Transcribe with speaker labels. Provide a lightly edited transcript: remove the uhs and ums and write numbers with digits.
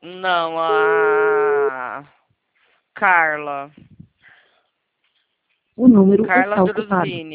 Speaker 1: Não, a Carla.
Speaker 2: O número
Speaker 1: Carla
Speaker 2: está ocupado.
Speaker 1: Druzini.